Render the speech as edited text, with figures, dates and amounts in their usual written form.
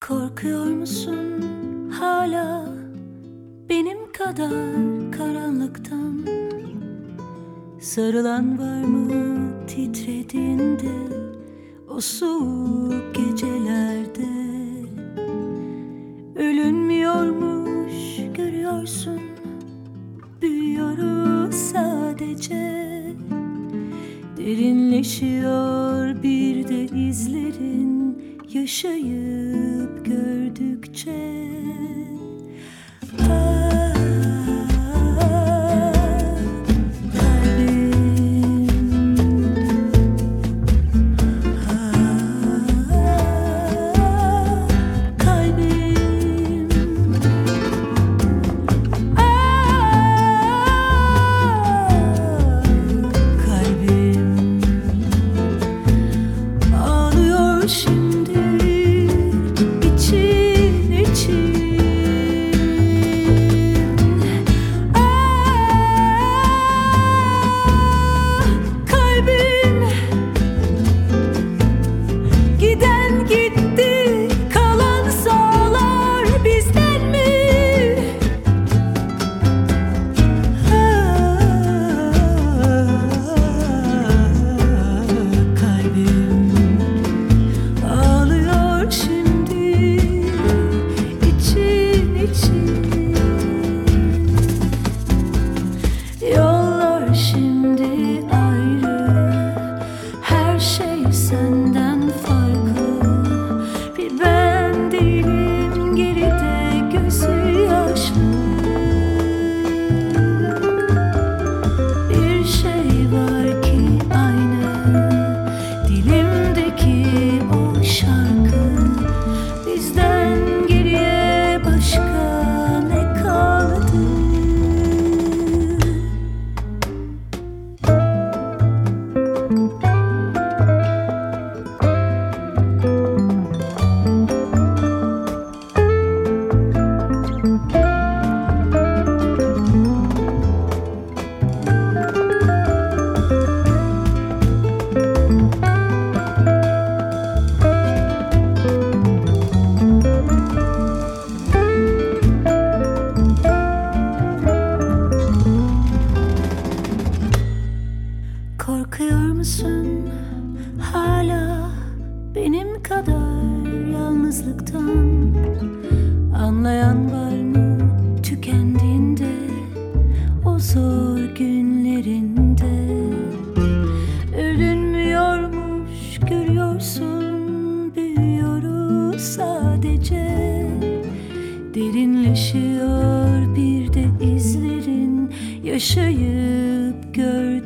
Korkuyor musun hala benim kadar karanlıktan? Sarılan var mı titrediğinde o soğuk gecelerde? Ölünmüyormuş görüyorsun, büyüyoruz sadece. Derinleşiyor bir de izlerin, yaşayıp gördükçe. Yollar şimdi ayrı, her şey senden farklı. Bir ben değilim geride, gözü yaşlı. Bir şey var ki aynı, dilimdeki o şarkı. Bizden geriye başka ne kaldı? Korkuyor musun hala benim kadar yalnızlıktan? Anlayan var mı tükendiğinde, o zor günlerinde? Ölünmüyormuş görüyorsun, büyüyoruz sadece. Derinleşiyor bir de izlerin, yaşayıp gör.